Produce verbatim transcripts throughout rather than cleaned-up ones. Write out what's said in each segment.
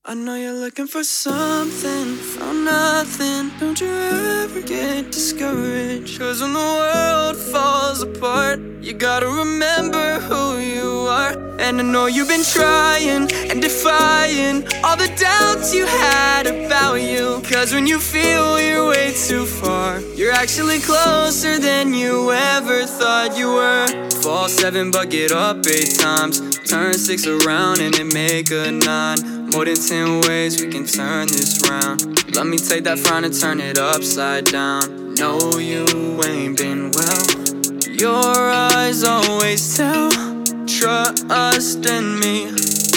I know you're looking for something, found nothing. Don't you ever get discouraged, cause when the world falls apart, you gotta remember who you are. And I know you've been trying and defying all the doubts you had about you, cause when you feel you're way too far, you're actually closer than you ever thought you were. Fall seven but get up eight times, turn six around and then make a nine. More than ten ways we can turn this round. Let me take that frown and turn it upside down. No, you ain't been well. Your eyes always tell. Trust in me,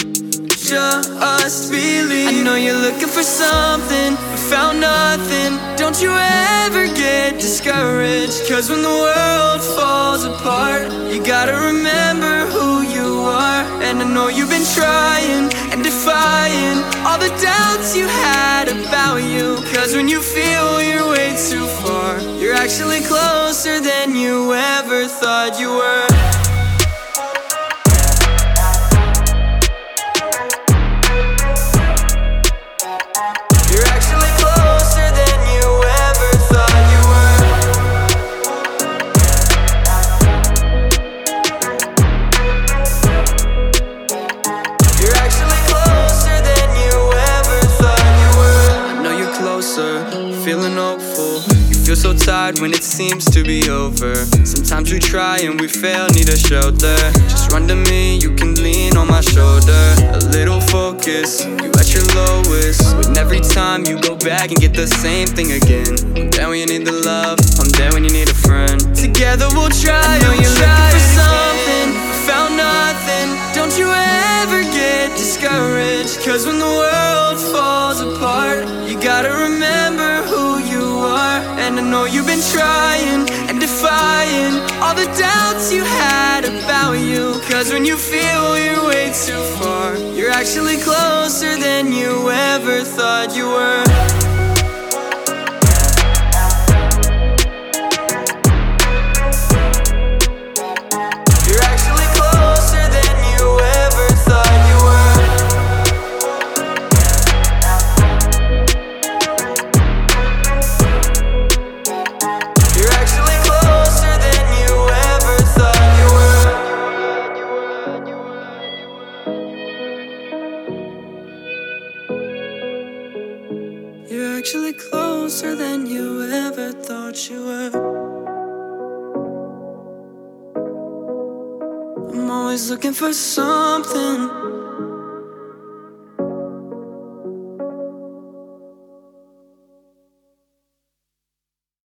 just believe. I know you're looking for something, but found nothing. Don't you ever get discouraged, cause when the world falls apart, you gotta remember who you are. And I know you've been trying and defying all the doubts you had about you, cause when you feel you're way too far, you're actually closer than you ever thought you were. Feeling hopeful, you feel so tired when it seems to be over. Sometimes we try and we fail, need a shelter. Just run to me, you can lean on my shoulder. A little focus, you at your lowest. When every time you go back and get the same thing again. I'm there when you need the love, I'm there when you need a friend. Together we'll try. I know you're looking for something, found nothing. Don't you ever get discouraged, cause when the world falls apart, you gotta remember who you are. And I know you've been trying and defying all the doubts you had about you, cause when you feel you're way too far, you're actually closer than you ever thought you were. You're actually closer than you ever thought you were. I'm always looking for something.